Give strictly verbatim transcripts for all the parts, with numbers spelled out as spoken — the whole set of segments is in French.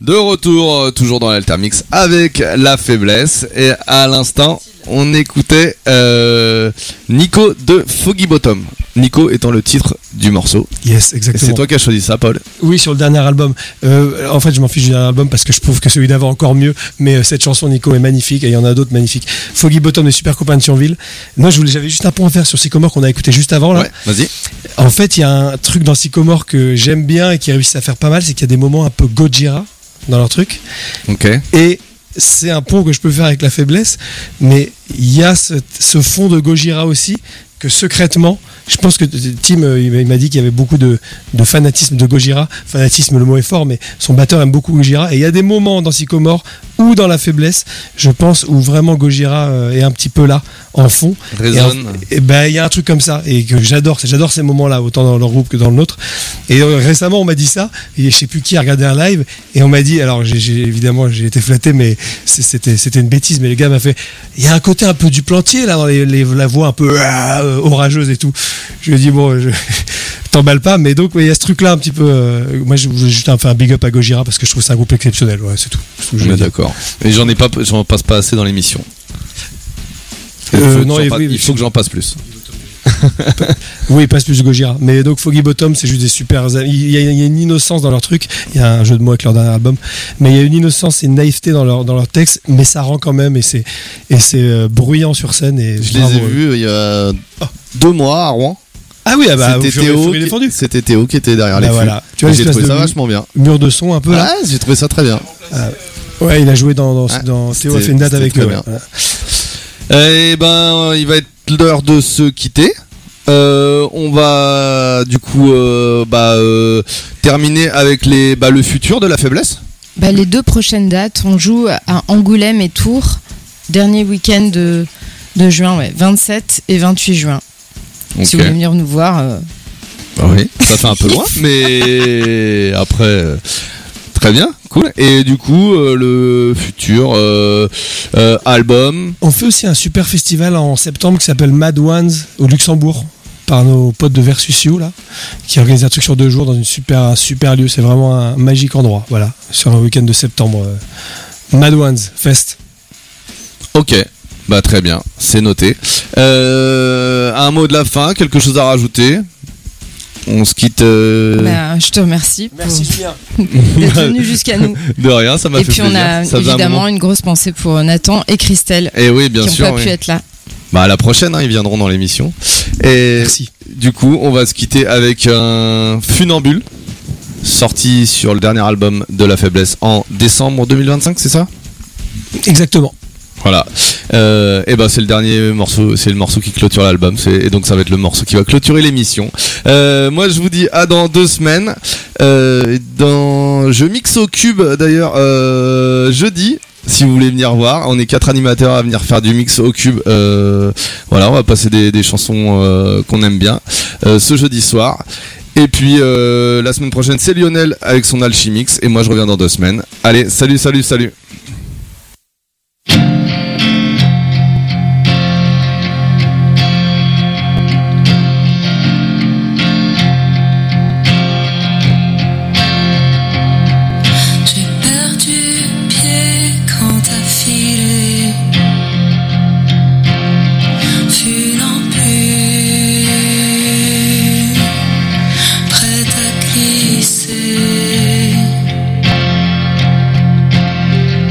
De retour, euh, toujours dans l'Altermix avec La Faiblesse. Et à l'instant, on écoutait euh, Nico de Foggy Bottom. Nico étant le titre du morceau. Yes, exactement. Et c'est toi qui as choisi ça, Paul? Oui, sur le dernier album. Euh, en fait, je m'en fiche du dernier album parce que je trouve que celui d'avant encore mieux. Mais euh, cette chanson, Nico, est magnifique et il y en a d'autres magnifiques. Foggy Bottom, des super copains de Thionville. Moi, je voulais, j'avais juste un point à faire sur Sycomore qu'on a écouté juste avant là. Ouais, vas-y. En fait, il y a un truc dans Sycomore que j'aime bien et qui réussit à faire pas mal, c'est qu'il y a des moments un peu Gojira dans leur truc. Ok. Et c'est un pont que je peux faire avec La Faiblesse, mais il y a ce, ce fond de Gojira aussi que secrètement, je pense que Tim il m'a dit qu'il y avait beaucoup de, de fanatisme de Gojira. Fanatisme, le mot est fort, mais son batteur aime beaucoup Gojira. Et il y a des moments dans Sycomore ou dans La Faiblesse, je pense, où vraiment Gojira est un petit peu là, en fond. Résonne. Et ben il y a un truc comme ça et que j'adore. J'adore ces moments-là, autant dans leur groupe que dans le nôtre. Et euh, récemment, on m'a dit ça. Et je sais plus qui a regardé un live et on m'a dit. Alors j'ai, j'ai, évidemment, j'ai été flatté, mais c'était c'était une bêtise. Mais le gars m'a fait. Il y a un côté un peu du Plantier là dans les, les, la voix un peu euh, orageuse et tout. Je lui ai dit bon, je, t'emballe pas. Mais donc il y a ce truc-là un petit peu. Euh, moi, je voulais juste faire un big up à Gojira parce que je trouve c'est un groupe exceptionnel. Ouais, c'est tout. C'est tout Mais d'accord. Et j'en ai pas, j'en passe pas assez dans l'émission. Il faut, Euh, que non, j'en et passe- oui, il faut que j'en passe plus. Oui, il passe plus de Gojira. Mais donc Foggy Bottom, c'est juste des super. Il y, a, il y a une innocence dans leur truc. Il y a un jeu de mots avec leur dernier album. Mais il y a une innocence et une naïveté dans leur, dans leur texte. Mais ça rend quand même. Et c'est, et c'est euh, bruyant sur scène. Et Je bravo. les ai vus il y a deux mois à Rouen. Ah oui, ah bah, c'était, au fur et- Théo fur et qui, défendu. c'était Théo qui était derrière Bah les voilà. fûts. Tu vois, J'ai l'espèce trouvé ça de vachement bien. Mur de son un peu là. Ouais, j'ai trouvé ça très bien. Ouais, il a joué dans. dans, Ouais, dans Théo a c'était- fait une date c'était avec très eux. bien. Ouais. Eh ben, il va être l'heure de se quitter. Euh, on va du coup euh, bah, euh, terminer avec les, bah, le futur de La Faiblesse. Bah, les deux prochaines dates, on joue à Angoulême et Tours, dernier week-end de, de juin, ouais, vingt-sept et vingt-huit juin. Ok. Si vous voulez venir nous voir. Euh... Bah oui, ça fait un peu loin, mais après, euh, très bien, cool. Et du coup, euh, le futur euh, euh, album. On fait aussi un super festival en septembre qui s'appelle Mad Ones au Luxembourg par nos potes de Versus You là, qui organisent un truc sur deux jours dans une super, un super lieu. C'est vraiment un magique endroit, voilà, sur un week-end de septembre. euh, Mad Ones Fest. Ok, bah très bien, c'est noté. Euh, un mot de la fin, quelque chose à rajouter? On se quitte. Euh... Bah, je te remercie pour Julien d'être venu jusqu'à nous. De rien, ça m'a Et fait puis plaisir. on a Ça faisait un évidemment moment. une grosse pensée pour Nathan et Christelle Et oui, bien qui n'ont sûr. pas oui. pu être là. Bah à la prochaine, hein, ils viendront dans l'émission. Et Merci. du coup, on va se quitter avec un Funambule, sorti sur le dernier album de La Faiblesse en décembre deux mille vingt-cinq, c'est ça? Exactement. Voilà. Euh, et ben c'est le dernier morceau, c'est le morceau qui clôture l'album, c'est, et donc ça va être le morceau qui va clôturer l'émission. Euh, moi je vous dis à dans deux semaines. Euh, dans, je mixe au cube d'ailleurs euh, jeudi. Si vous voulez venir voir, on est quatre animateurs à venir faire du mix au cube. Euh, voilà, on va passer des, des chansons euh, qu'on aime bien euh, ce jeudi soir. Et puis euh, la semaine prochaine c'est Lionel avec son Alchimix et moi je reviens dans deux semaines. Allez, salut, salut, salut. J'ai perdu pied quand t'as filé, funambule, prête à glisser.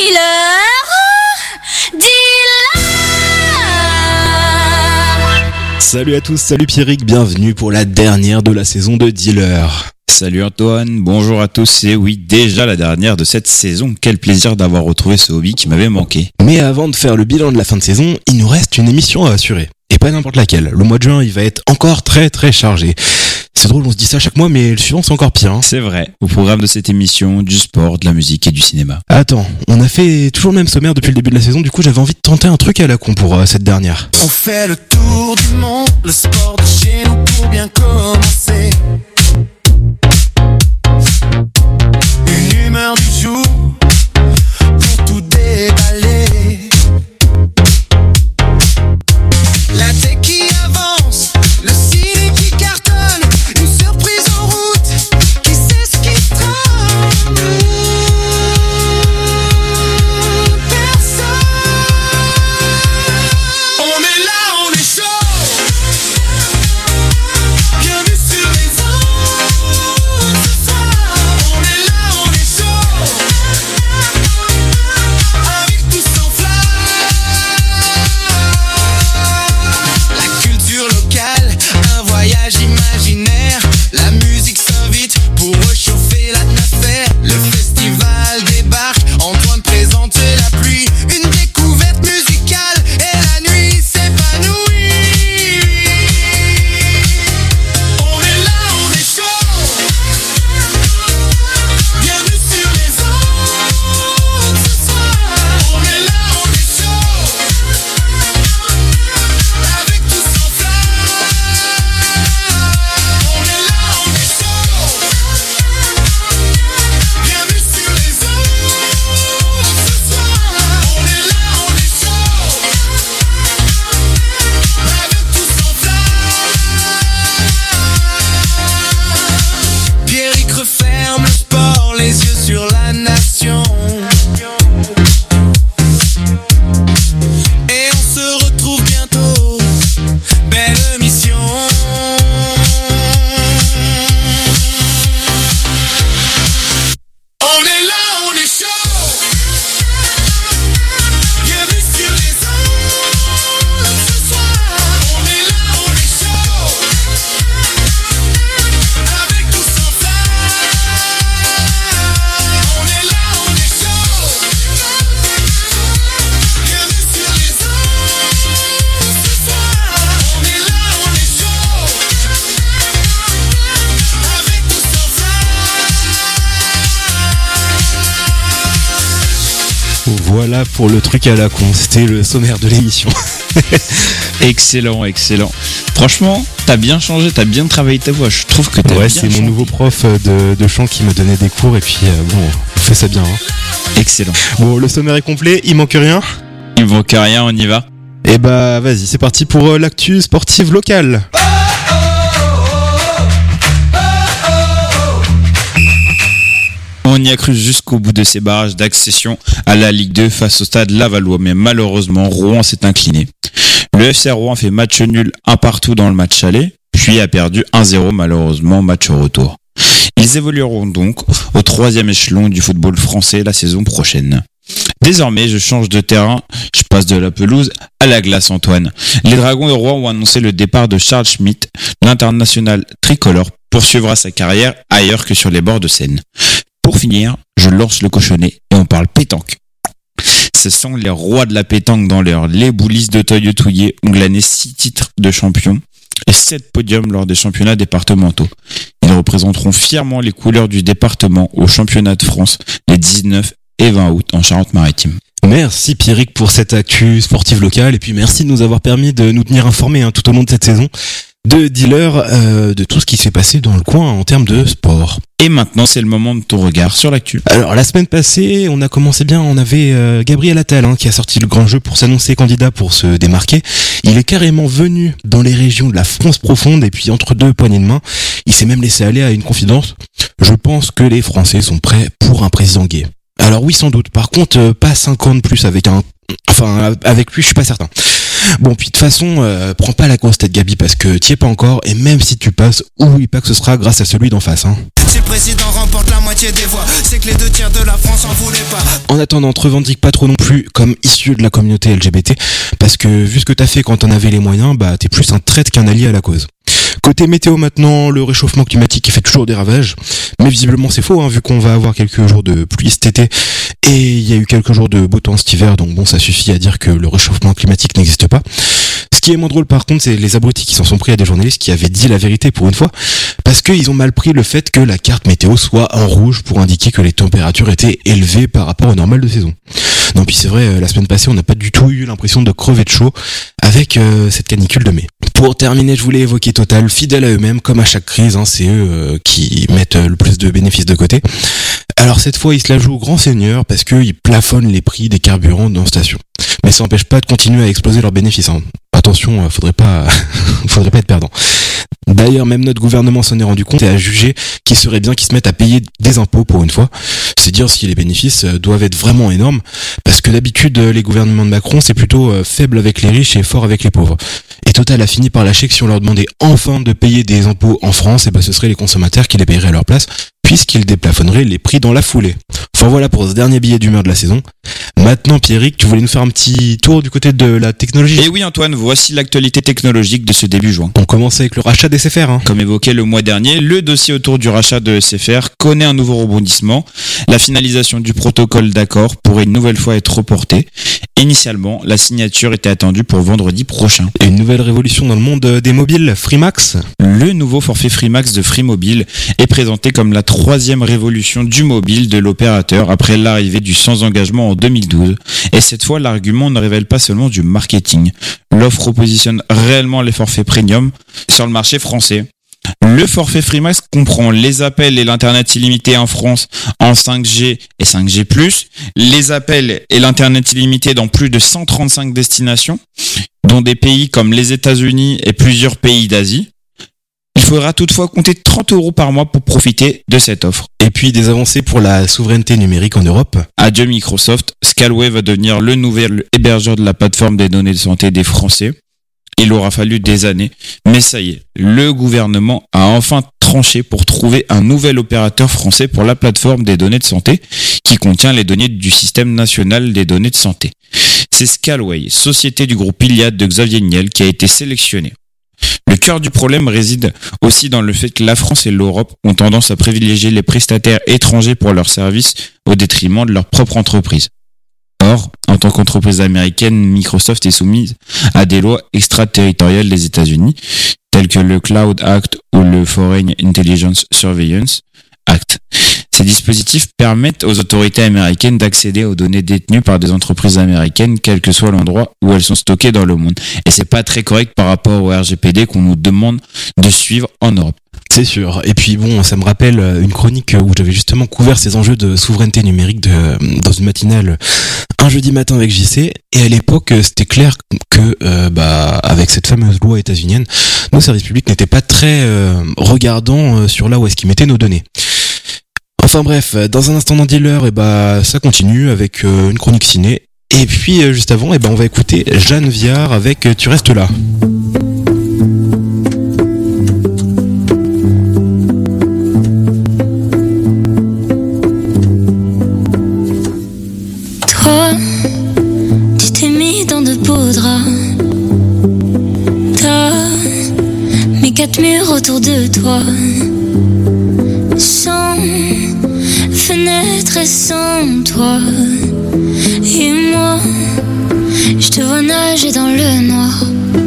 Salut à tous, salut Pierrick, bienvenue pour la dernière de la saison de Dealer. Salut Antoine, bonjour à tous, et oui, déjà la dernière de cette saison. Quel plaisir d'avoir retrouvé ce hobby qui m'avait manqué. Mais avant de faire le bilan de la fin de saison, il nous reste une émission à assurer. Et pas n'importe laquelle. Le mois de juin, il va être encore très très chargé. C'est drôle, on se dit ça chaque mois, mais le suivant c'est encore pire. Hein. C'est vrai. Au programme de cette émission, du sport, de la musique et du cinéma. Attends, on a fait toujours le même sommaire depuis le début de la saison, du coup j'avais envie de tenter un truc à la con pour euh, cette dernière. On fait le tour du monde, le sport de chez nous pour bien commencer. Une humeur du jour pour tout déballer. La tech qui avance, le ciné qui cartonne, une surprise en route, qui sait ce qui trame. Personne. On est là, on est chaud. Bienvenue sur les ondes ce soir. On est là, on est chaud. Avec tous sans flamme. La culture locale, un voyage imaginaire. La musique s'invite pour réchauffer l'atmosphère. Le festival débarque, Antoine présente la pluie. Une découverte musicale et la nuit s'épanouit. On est là, on est chaud. Bienvenue sur les ondes ce soir. On est là, on est chaud. Avec tous sans flamme. On est là, on est chaud. Bienvenue sur les ondes ce soir. On est là, on est chaud. Avec tous sans flamme. Pierrick referme le sport, les yeux sur la nation. Et on se retrouve bientôt. Belle mission. On est là, on est chaud. Bienvenue sur les ondes ce soir. On est là, on est chaud. Avec tous sans flamme. On est là, on est chaud. Bienvenue sur les ondes ce soir. On est là, on est chaud. Avec tous sans Voilà pour le truc à la con, c'était le sommaire de l'émission. Excellent, excellent. Franchement, t'as bien changé, t'as bien travaillé ta voix. Je trouve que t'as Ouais, bien c'est mon chanté. nouveau prof de, de chant qui me donnait des cours et puis euh, bon, on fait ça bien. Hein. Excellent. Bon, le sommaire est complet, il manque rien. Il manque rien, on y va. Et bah vas-y, c'est parti pour euh, l'actu sportive locale. On y a cru jusqu'au bout de ces barrages d'accession à la Ligue deux face au stade Lavallois, mais malheureusement, Rouen s'est incliné. Le F C Rouen fait match nul un partout dans le match aller, puis a perdu un zéro malheureusement match au retour. Ils évolueront donc au troisième échelon du football français la saison prochaine. Désormais, je change de terrain, je passe de la pelouse à la glace, Antoine. Les Dragons de Rouen ont annoncé le départ de Charles Schmitt, l'international tricolore poursuivra sa carrière ailleurs que sur les bords de Seine. Pour finir, je lance le cochonnet et on parle pétanque. Ce sont les rois de la pétanque dans l'heure. Les Boulisses de Toyotouillet ont glané six titres de champion et sept podiums lors des championnats départementaux. Ils représenteront fièrement les couleurs du département au championnat de France les dix-neuf et vingt août en Charente-Maritime. Merci Pierrick pour cette actu sportive locale et puis merci de nous avoir permis de nous tenir informés hein, tout au long de cette saison de Dealer, euh, de tout ce qui s'est passé dans le coin en termes de sport. Et maintenant, c'est le moment de ton regard sur l'actu. Alors la semaine passée, on a commencé bien, on avait euh, Gabriel Attal hein, qui a sorti le grand jeu pour s'annoncer candidat pour se démarquer. Il est carrément venu dans les régions de la France profonde et puis entre deux poignées de main, il s'est même laissé aller à une confidence. Je pense que les Français sont prêts pour un président gay. Alors oui, sans doute. Par contre, euh, pas cinq ans de plus avec un... Enfin, avec lui, je suis pas certain. Bon, puis de toute façon, euh, prends pas la grosse tête Gabi parce que t'y es pas encore et même si tu passes, oublie pas que ce sera grâce à celui d'en face. Hein. Si le président remporte la moitié des voix, c'est que les deux tiers de la France en voulaient pas. En attendant, te revendique pas trop non plus comme issu de la communauté L G B T, parce que vu ce que t'as fait quand t'en avais les moyens, bah t'es plus un traître qu'un allié à la cause. Côté météo maintenant, le réchauffement climatique fait toujours des ravages, mais visiblement c'est faux, hein, vu qu'on va avoir quelques jours de pluie cet été, et il y a eu quelques jours de beau temps cet hiver, donc bon, ça suffit à dire que le réchauffement climatique n'existe pas. Ce qui est moins drôle par contre, c'est les abrutis qui s'en sont pris à des journalistes qui avaient dit la vérité pour une fois, parce qu'ils ont mal pris le fait que la carte météo soit en rouge pour indiquer que les températures étaient élevées par rapport au normal de saison. Non, puis c'est vrai, la semaine passée, on n'a pas du tout eu l'impression de crever de chaud avec euh, cette canicule de mai. Pour terminer, je voulais évoquer Total, fidèles à eux-mêmes, comme à chaque crise, hein, c'est eux euh, qui mettent euh, le plus de bénéfices de côté. Alors cette fois, ils se la jouent au grand seigneur parce qu'ils plafonnent les prix des carburants dans station. Mais ça n'empêche pas de continuer à exploser leurs bénéfices. Hein. Attention, faudrait pas, faudrait pas être perdant. D'ailleurs, même notre gouvernement s'en est rendu compte et a jugé qu'il serait bien qu'ils se mettent à payer des impôts pour une fois. C'est dire si les bénéfices doivent être vraiment énormes, parce que d'habitude, les gouvernements de Macron, c'est plutôt faible avec les riches et fort avec les pauvres. Et Total a fini par lâcher que si on leur demandait enfin de payer des impôts en France, et ben ce seraient les consommateurs qui les paieraient à leur place, puisqu'ils déplafonneraient les prix dans la foulée. Enfin voilà pour ce dernier billet d'humeur de la saison. Maintenant, Pierrick, tu voulais nous faire un petit tour du côté de la technologie. Et oui Antoine, voici l'actualité technologique de ce début juin. On commence avec le rachat d'S F R. Hein. Comme évoqué le mois dernier, le dossier autour du rachat de S F R connaît un nouveau rebondissement. La finalisation du protocole d'accord pourrait une nouvelle fois être reportée. Initialement, la signature était attendue pour vendredi prochain. Et une nouvelle révolution dans le monde des mobiles, Freemax. Le nouveau forfait Freemax de Free Mobile est présenté comme la troisième révolution du mobile de l'opérateur après l'arrivée du sans engagement en deux mille douze. Et cette fois, l'argument ne révèle pas seulement du marketing. L'offre repositionne réellement les forfaits premium sur le marché français. Le forfait Freemax comprend les appels et l'internet illimité en France en cinq G et cinq G plus, les appels et l'internet illimité dans plus de cent trente-cinq destinations, dont des pays comme les États-Unis et plusieurs pays d'Asie. Il faudra toutefois compter trente euros par mois pour profiter de cette offre. Et puis des avancées pour la souveraineté numérique en Europe. Adieu Microsoft, Scalway va devenir le nouvel hébergeur de la plateforme des données de santé des Français. Il aura fallu des années, mais ça y est, le gouvernement a enfin tranché pour trouver un nouvel opérateur français pour la plateforme des données de santé qui contient les données du système national des données de santé. C'est Scalway, société du groupe Iliad de Xavier Niel, qui a été sélectionné. Le cœur du problème réside aussi dans le fait que la France et l'Europe ont tendance à privilégier les prestataires étrangers pour leurs services au détriment de leur propre entreprise. Or, en tant qu'entreprise américaine, Microsoft est soumise à des lois extraterritoriales des États-Unis, telles que le Cloud Act ou le Foreign Intelligence Surveillance Act. Ces dispositifs permettent aux autorités américaines d'accéder aux données détenues par des entreprises américaines, quel que soit l'endroit où elles sont stockées dans le monde. Et c'est pas très correct par rapport au R G P D qu'on nous demande de suivre en Europe. C'est sûr. Et puis bon, ça me rappelle une chronique où j'avais justement couvert ces enjeux de souveraineté numérique de, dans une matinale un jeudi matin avec J C. Et à l'époque, c'était clair que euh, bah avec cette fameuse loi états-unienne, nos services publics n'étaient pas très euh, regardants euh, sur là où est-ce qu'ils mettaient nos données. Enfin bref, dans un instant dans Dealer, et bah ça continue avec euh, une chronique ciné. Et puis euh, juste avant, et bah on va écouter Jeanne Viard avec euh, Tu restes là. Toi, tu t'es mis dans de beaux draps. T'as mis quatre murs autour de toi. Sans fenêtre et sans toi. Et moi, je te vois nager dans le noir.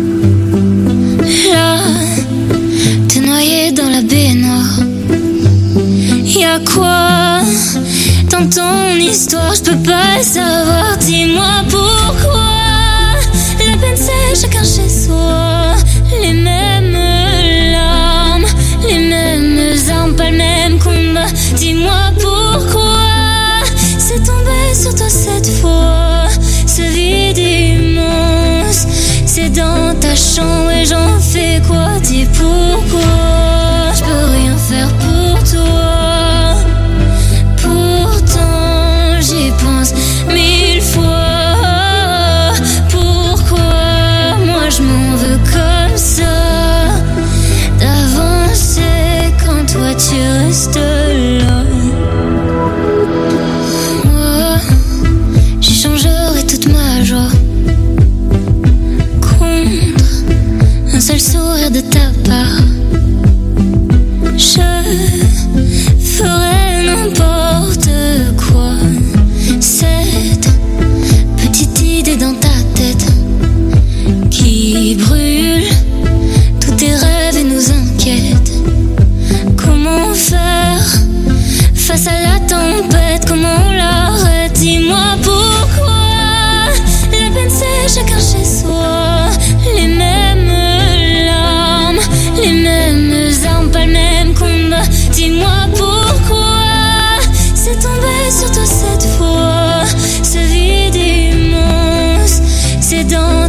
Là, t'es noyé dans la baignoire. Y'a quoi dans ton histoire? Je peux pas savoir, dis-moi pourquoi. La peine c'est chacun chez soi. Les mêmes larmes, les mêmes armes, pas le même combat. Dis-moi pourquoi c'est tombé sur toi cette fois. Ce vide immense, c'est dans ta chambre et j'en fais quoi? Dis pourquoi je peux rien faire pour toi. Pourtant j'y pense mille fois. Pourquoi moi je m'en veux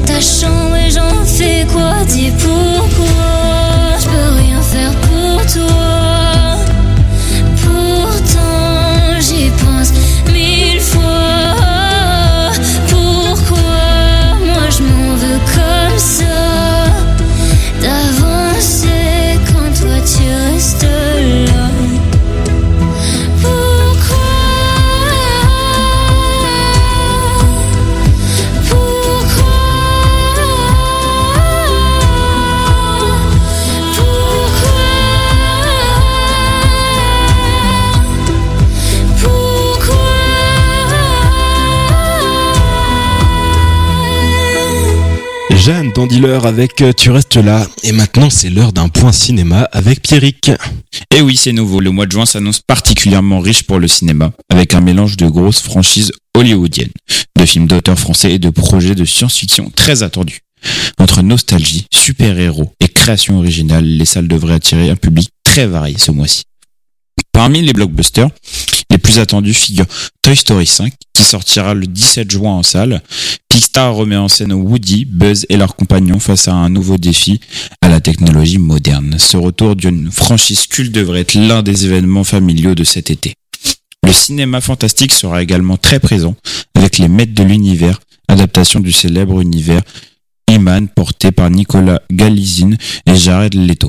ta chambre et j'en fais quoi? Dis pourquoi je peux rien faire pour toi. Pourtant j'y pense mille fois. Pourquoi moi je m'en veux comme ça d'avancer quand toi tu restes là? Jeanne dans Dealer avec Tu restes là. Et maintenant, c'est l'heure d'un point cinéma avec Pierrick. Et oui, c'est nouveau. Le mois de juin s'annonce particulièrement riche pour le cinéma, avec un mélange de grosses franchises hollywoodiennes, de films d'auteurs français et de projets de science-fiction très attendus. Entre nostalgie, super-héros et création originale, les salles devraient attirer un public très varié ce mois-ci. Parmi les blockbusters, les plus attendus figurent Toy Story cinq, qui sortira le dix-sept juin en salle. Pixar remet en scène Woody, Buzz et leurs compagnons face à un nouveau défi à la technologie moderne. Ce retour d'une franchise culte devrait être l'un des événements familiaux de cet été. Le cinéma fantastique sera également très présent, avec Les Maîtres de l'Univers, adaptation du célèbre univers He-Man porté par Nicolas Galizine et Jared Leto.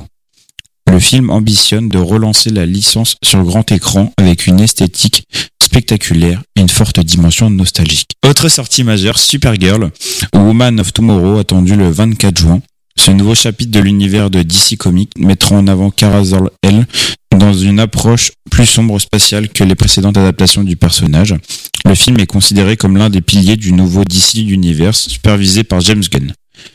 Le film ambitionne de relancer la licence sur grand écran avec une esthétique spectaculaire et une forte dimension nostalgique. Autre sortie majeure, Supergirl, ou Woman of Tomorrow, attendu le vingt-quatre juin. Ce nouveau chapitre de l'univers de D C Comics mettra en avant Kara Zor-El dans une approche plus sombre spatiale que les précédentes adaptations du personnage. Le film est considéré comme l'un des piliers du nouveau D C Universe, supervisé par James Gunn.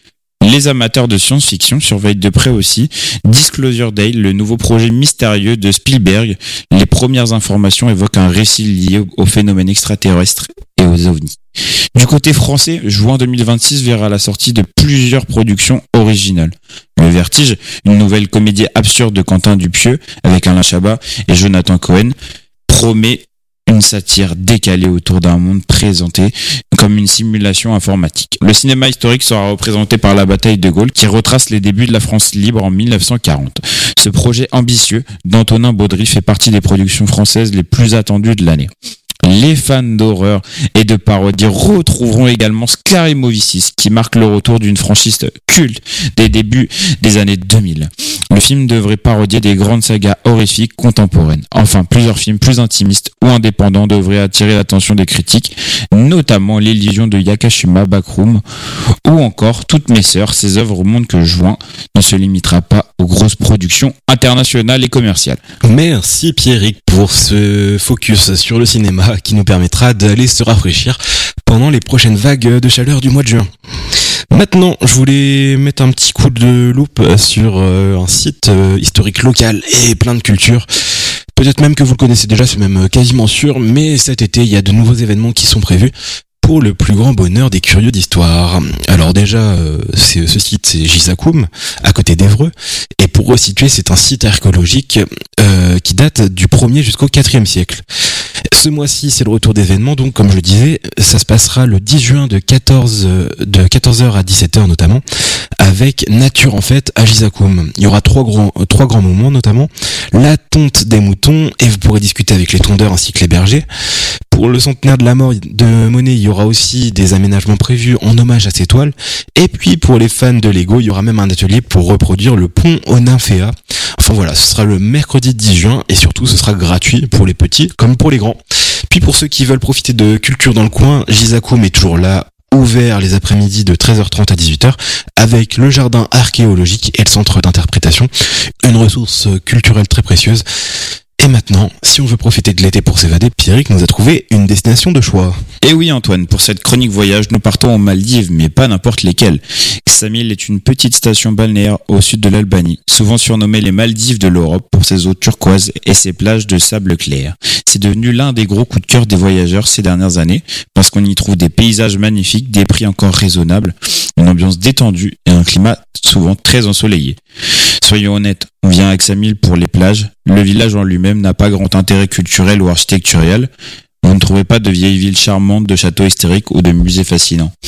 Les amateurs de science-fiction surveillent de près aussi Disclosure Day, le nouveau projet mystérieux de Spielberg. Les premières informations évoquent un récit lié au phénomène extraterrestre et aux ovnis. Du côté français, juin deux mille vingt-six verra la sortie de plusieurs productions originales. Le Vertige, une nouvelle comédie absurde de Quentin Dupieux avec Alain Chabat et Jonathan Cohen, promet une satire décalée autour d'un monde présenté comme une simulation informatique. Le cinéma historique sera représenté par La Bataille de Gaulle, qui retrace les débuts de la France libre en mille neuf cent quarante. Ce projet ambitieux d'Antonin Baudry fait partie des productions françaises les plus attendues de l'année. Les fans d'horreur et de parodie retrouveront également Scary Movie six, qui marque le retour d'une franchise culte des débuts des années deux mille. Le film devrait parodier des grandes sagas horrifiques contemporaines. Enfin, plusieurs films plus intimistes ou indépendants devraient attirer l'attention des critiques, notamment l'Illusion de Yakashima Backroom ou encore Toutes mes sœurs. Ces œuvres montrent que juin ne se limitera pas aux grosses productions internationales et commerciales. Merci Pierrick pour ce focus sur le cinéma qui nous permettra d'aller se rafraîchir pendant les prochaines vagues de chaleur du mois de juin. Maintenant, je voulais mettre un petit coup de loupe sur un site historique local et plein de culture. Peut-être même que vous le connaissez déjà, c'est même quasiment sûr, mais cet été, il y a de nouveaux événements qui sont prévus pour le plus grand bonheur des curieux d'histoire. Alors déjà, euh, c'est, ce site, c'est Gisakoum, à côté d'Évreux. Et pour resituer, c'est un site archéologique euh, qui date du premier jusqu'au quatrième siècle. Ce mois-ci, c'est le retour d'événements, donc comme je le disais, ça se passera le dix juin de quatorze heures à dix-sept heures notamment, avec Nature en fête à Gisakoum. Il y aura trois grands, trois grands moments, notamment la tonte des moutons, et vous pourrez discuter avec les tondeurs ainsi que les bergers. Pour le centenaire de la mort de Monet, il y aura aussi des aménagements prévus en hommage à ces toiles. Et puis pour les fans de Lego, il y aura même un atelier pour reproduire le pont aux Nymphéas. Enfin voilà, ce sera le mercredi dix juin et surtout ce sera gratuit pour les petits comme pour les grands. Puis pour ceux qui veulent profiter de culture dans le coin, Gisakoum est toujours là, ouvert les après-midi de treize heures trente à dix-huit heures avec le jardin archéologique et le centre d'interprétation, une ressource culturelle très précieuse. Et maintenant, si on veut profiter de l'été pour s'évader, Pierrick nous a trouvé une destination de choix. Et oui Antoine, pour cette chronique voyage, nous partons aux Maldives, mais pas n'importe lesquelles. Ksamil est une petite station balnéaire au sud de l'Albanie, souvent surnommée les Maldives de l'Europe pour ses eaux turquoises et ses plages de sable clair. C'est devenu l'un des gros coups de cœur des voyageurs ces dernières années, parce qu'on y trouve des paysages magnifiques, des prix encore raisonnables, une ambiance détendue et un climat souvent très ensoleillé. Soyons honnêtes, on vient à Ksamil pour les plages. Le village en lui-même n'a pas grand intérêt culturel ou architectural. Vous ne trouvez pas de vieilles villes charmantes, de châteaux historiques ou de musées fascinants.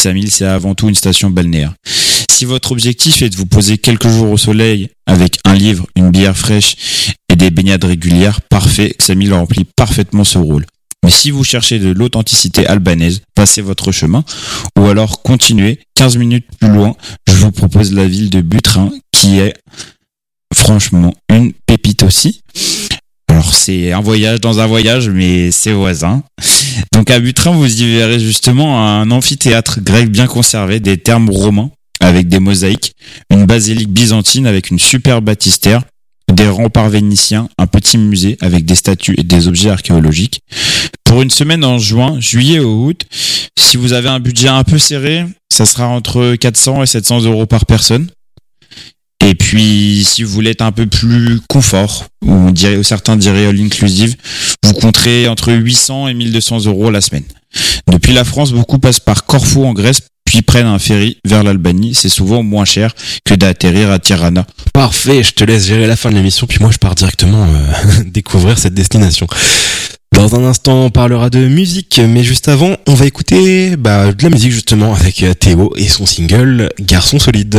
Ksamil, c'est avant tout une station balnéaire. Si votre objectif est de vous poser quelques jours au soleil avec un livre, une bière fraîche et des baignades régulières, parfait, Ksamil remplit parfaitement ce rôle. Mais si vous cherchez de l'authenticité albanaise, passez votre chemin ou alors continuez. quinze minutes plus loin, je vous propose la ville de Butrin qui est franchement une pépite aussi. Alors c'est un voyage dans un voyage, mais c'est voisin. Donc à Butrin, vous y verrez justement un amphithéâtre grec bien conservé, des thermes romains avec des mosaïques, une basilique byzantine avec une super baptistère, des remparts vénitiens, un petit musée avec des statues et des objets archéologiques. Pour une semaine en juin, juillet ou août, si vous avez un budget un peu serré, ça sera entre quatre cents et sept cents euros par personne. Et puis, si vous voulez être un peu plus confort, ou on dirait, ou certains diraient all inclusive, vous compterez entre huit cents et mille deux cents euros la semaine. Depuis la France, beaucoup passent par Corfou en Grèce, puis prennent un ferry vers l'Albanie. C'est souvent moins cher que d'atterrir à Tirana. Parfait, je te laisse gérer la fin de l'émission, puis moi je pars directement euh, découvrir cette destination. Dans un instant, on parlera de musique, mais juste avant, on va écouter bah, de la musique justement avec Théo et son single Garçon solide.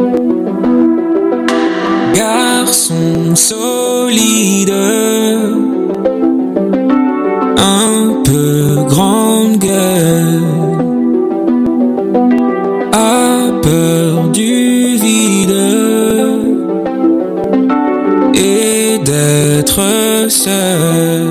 Garçon solide,